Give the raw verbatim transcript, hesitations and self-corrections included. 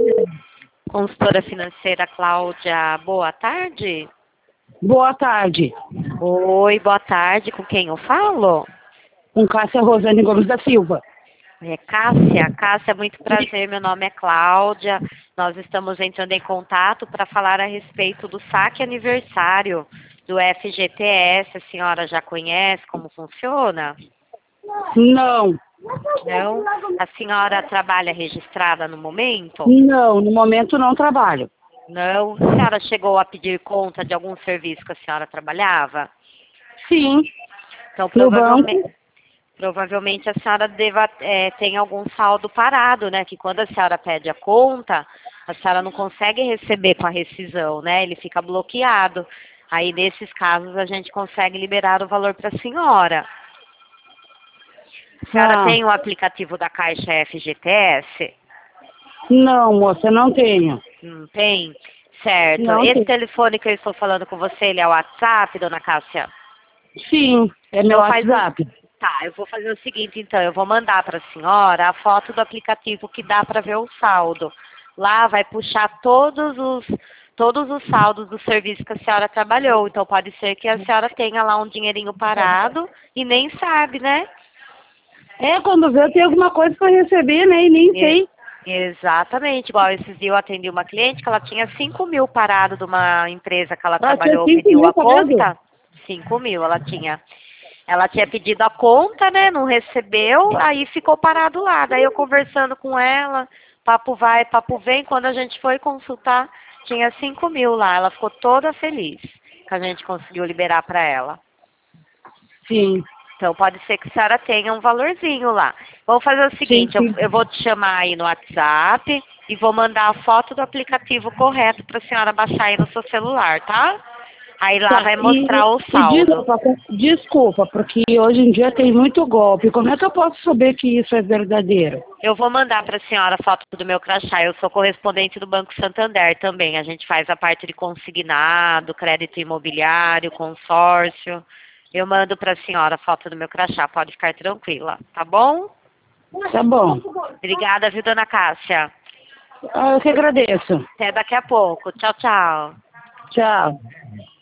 Consultora financeira Cláudia, boa tarde. Boa tarde. Oi, boa tarde. Com quem eu falo? Com Cássia Rosane Gomes da Silva. É Cássia. Cássia, muito prazer. Meu nome é Cláudia. Nós estamos entrando em contato para falar a respeito do saque aniversário do F G T S. A senhora já conhece como funciona? Não. Não? A senhora trabalha registrada no momento? Não, no momento não trabalho. Não. A senhora chegou a pedir conta de algum serviço que a senhora trabalhava? Sim. Então, No provavelmente, banco? provavelmente a senhora deva, é, tem algum saldo parado, né? Que quando a senhora pede a conta, a senhora não consegue receber com a rescisão, né? Ele fica bloqueado. Aí, nesses casos, a gente consegue liberar o valor para a senhora. A senhora Ah, tem o aplicativo da Caixa F G T S? não, moça, não tenho. Não tem? Certo. Não Esse tenho. telefone que eu estou falando com você, ele é o WhatsApp, dona Cássia? Sim, é meu Então faz o... WhatsApp. Tá, eu vou fazer o seguinte, então, eu vou mandar para a senhora a foto do aplicativo que dá para ver o saldo. Lá vai puxar todos os todos os saldos do serviço que a senhora trabalhou. Então pode ser que a senhora tenha lá um dinheirinho parado e nem sabe, né? É, quando vê, eu tenho alguma coisa para receber, né? E nem E- sei. Exatamente. Igual esses dias eu atendi uma cliente que ela tinha cinco mil parado de uma empresa que ela Ah, tinha trabalhou, cinco pediu mil a parado. conta. Cinco mil ela tinha. Ela tinha pedido a conta, né? Não recebeu, aí ficou parado lá. Daí eu conversando com ela, papo vai, papo vem. Quando a gente foi consultar, tinha cinco mil lá. Ela ficou toda feliz que a gente conseguiu liberar para ela. Sim. Então pode ser que a senhora tenha um valorzinho lá. Vamos fazer o Sim, seguinte, eu, sim. eu vou te chamar aí no WhatsApp e vou mandar a foto do aplicativo correto para a senhora baixar aí no seu celular, tá? Aí lá Tá, vai mostrar e, o e saldo. desculpa, desculpa, porque hoje em dia tem muito golpe. Como é que eu posso saber que isso é verdadeiro? Eu vou mandar para a senhora a foto do meu crachá. Eu sou correspondente do Banco Santander também. A gente faz a parte de consignado, crédito imobiliário, consórcio. Eu mando para a senhora a foto do meu crachá. Pode ficar tranquila, tá bom? Tá bom. Obrigada, viu, dona Cássia? Ah, eu que agradeço. Até daqui a pouco. Tchau, tchau. Tchau.